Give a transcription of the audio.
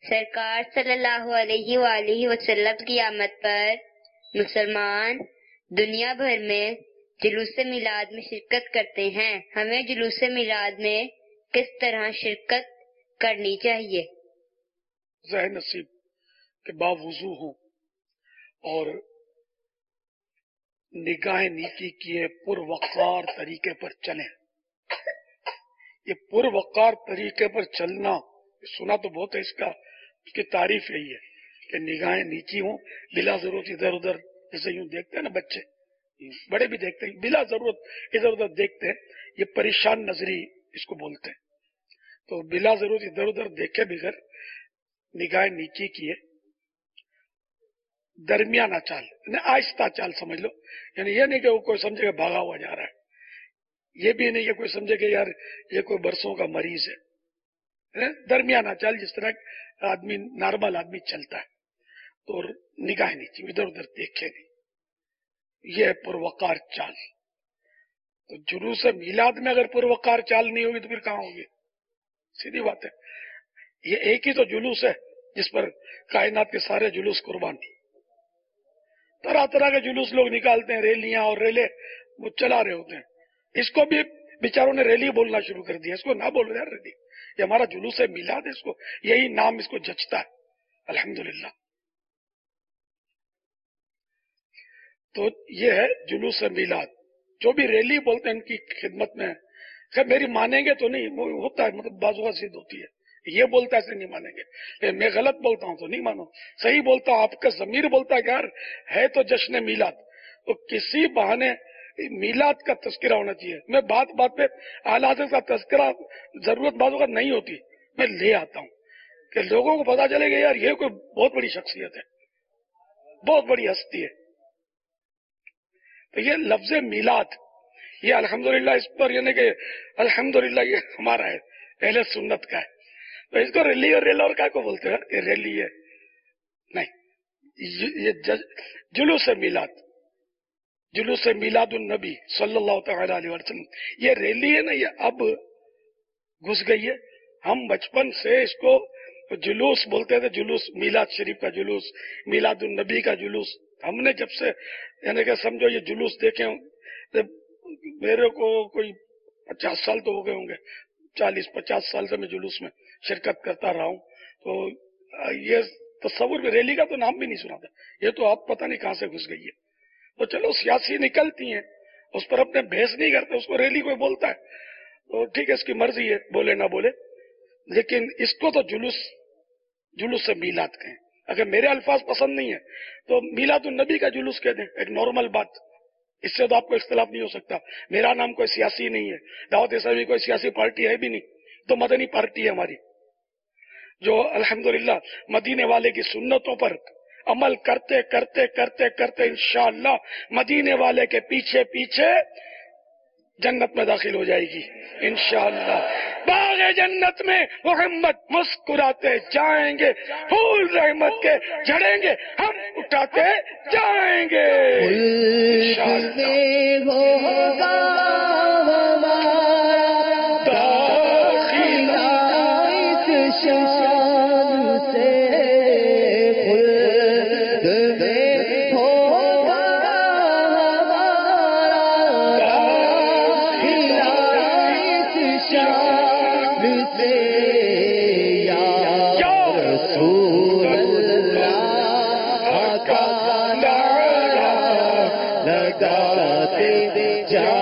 سرکار صلی اللہ علیہ وآلہ وسلم کی آمد پر مسلمان دنیا بھر میں جلوس میلاد میں شرکت کرتے ہیں۔ ہمیں جلوس میلاد میں کس طرح شرکت کرنی چاہیے؟ ذہن نصیب کہ باوضو ہوں اور نگاہ نیکی کیے پروقار طریقے پر چلیں۔ یہ پروقار طریقے پر چلنا سنا تو بہت ہے، اس کی تعریف یہی ہے کہ نگاہیں نیچی ہوں، بلا ضرورت ادھر ادھر، جیسے یوں دیکھتے ہیں نا بچے، بڑے بھی دیکھتے ہیں، بلا ضرورت ادھر ادھر دیکھتے ہیں، یہ پریشان نظری اس کو بولتے ہیں۔ تو بلا ضرورت ادھر ادھر دیکھے بغیر نگاہ نیچی کیے، درمیانہ چال، یعنی آہستہ چال سمجھ لو، یعنی یہ نہیں کہ وہ کوئی سمجھے کہ بھاگا ہوا جا رہا ہے، یہ بھی نہیں کہ کوئی سمجھے کہ یار یہ کوئی برسوں کا مریض ہے، درمیانہ چال جس طرح آدمی نارمل آدمی چلتا ہے، تو نگاہ نیچی، ادھر ادھر دیکھے نہیں، یہ ہے پروقار چال۔ تو جلوس میلاد میں اگر پروقار چال نہیں ہوگی تو پھر کہاں ہوگی؟ سیدھی بات ہے، یہ ایک ہی تو جلوس ہے جس پر کائنات کے سارے جلوس قربان، طرح طرح کے جلوس لوگ نکالتے ہیں، ریلیاں اور ریلے وہ چلا رہے ہوتے ہیں، اس کو بھی بیچاروں نے ریلی بولنا شروع کر دیا، اس کو نہ بولو یار ریلی، یہ ہمارا جلوس ہے میلاد ہے، اس کو یہی نام اس کو جچتا ہے، الحمدللہ۔ تو یہ ہے جلوس میلاد، جو بھی ریلی بولتے ہیں ان کی خدمت میں، خیر میری مانیں گے تو نہیں، وہ ہوتا ہے مطلب بعض اوقات ضد ہوتی ہے، یہ بولتا ہے ایسے نہیں مانیں گے، لیکن میں غلط بولتا ہوں تو نہیں مانو، صحیح بولتا ہوں، آپ کا ضمیر بولتا ہے کہ یار ہے تو جشن میلاد، تو کسی بہانے میلاد کا تذکرہ ہونا چاہیے۔ میں بات بات پہ اعلیٰ حضرت کا تذکرہ ضرورت بعض اوقات نہیں ہوتی، میں لے آتا ہوں کہ لوگوں کو پتا چلے کہ یار یہ کوئی بہت بڑی شخصیت ہے، بہت بڑی ہستی ہے۔ تو یہ لفظ میلاد یہ الحمدللہ اس پر یعنی کہ الحمدللہ یہ ہمارا ہے، اہل سنت کا ہے، تو اس کو ریلی اور ریل اور کا کو بولتے ہیں، یہ ریلی ہے نہیں، یہ جلوس میلاد، جلوس میلاد النبی صلی اللہ تعالی علیہ وسلم، یہ ریلی ہے نا، یہ اب گھس گئی ہے، ہم بچپن سے اس کو جلوس بولتے تھے، جلوس میلاد شریف کا جلوس، میلاد النبی کا جلوس، ہم نے جب سے یعنی کہ سمجھو یہ جلوس دیکھے میرے کو کوئی 50 سال تو ہو گئے ہوں گے، 40-50 سال سے میں جلوس میں شرکت کرتا رہا ہوں، تو یہ تصور میں ریلی کا تو نام بھی نہیں سنا تھا، یہ تو آپ پتہ نہیں کہاں سے گھس گئی ہے۔ تو چلو سیاسی نکلتی ہیں، اس پر اپنے بحث نہیں کرتے، اس کو ریلی کوئی بولتا ہے تو ٹھیک ہے، اس کی مرضی ہے بولے نہ بولے، لیکن اس کو تو جلوس سے میلاد کہیں۔ اگر میرے الفاظ پسند نہیں ہے تو میلاد النبی کا جلوس کہہ دیں، ایک نارمل بات، اس سے تو آپ کو اختلاف نہیں ہو سکتا۔ میرا نام کوئی سیاسی نہیں ہے، دعوت اسلامی کوئی سیاسی پارٹی ہے بھی نہیں، تو مدنی پارٹی ہے ہماری، جو الحمدللہ مدینے والے کی سنتوں پر عمل کرتے کرتے کرتے کرتے انشاءاللہ مدینے والے کے پیچھے پیچھے جنت میں داخل ہو جائے گی انشاءاللہ۔ باغ جنت میں محمد مسکراتے جائیں گے، پھول رحمت کے جھڑیں گے، ہم اٹھاتے جائیں گے ہوگا داخلہ اس شان سے، لگاتے جا